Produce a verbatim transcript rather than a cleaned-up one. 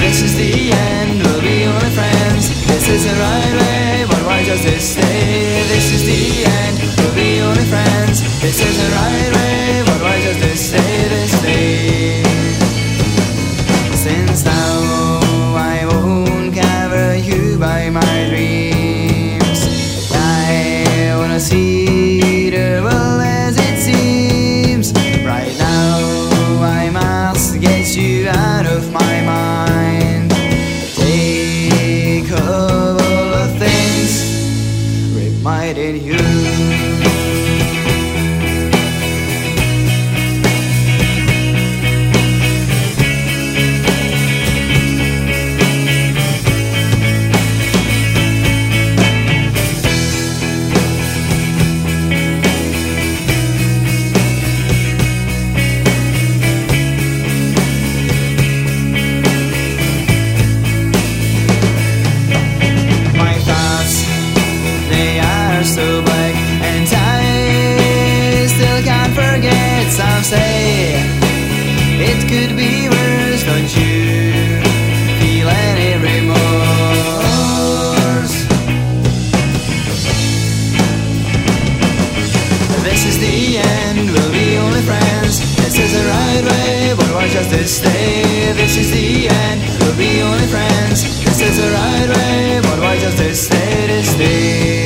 This is the end, we'll be only friends. This is the right way, but why does this stay? This is the end, we'll be only friends. This is the right way, but why does this stay this day? Since now I won't cover you by my dreams, I wanna see the world as it seems. Right now I must get you out of my mind. Take all the things reminding you. So black, and I still can't forget. Some say it could be worse. Don't you feel any remorse? This is the end, we'll be only friends. This is the right way, but why just this stay? This is the end, we'll be only friends. This is the right way, but why just this stay, this stay?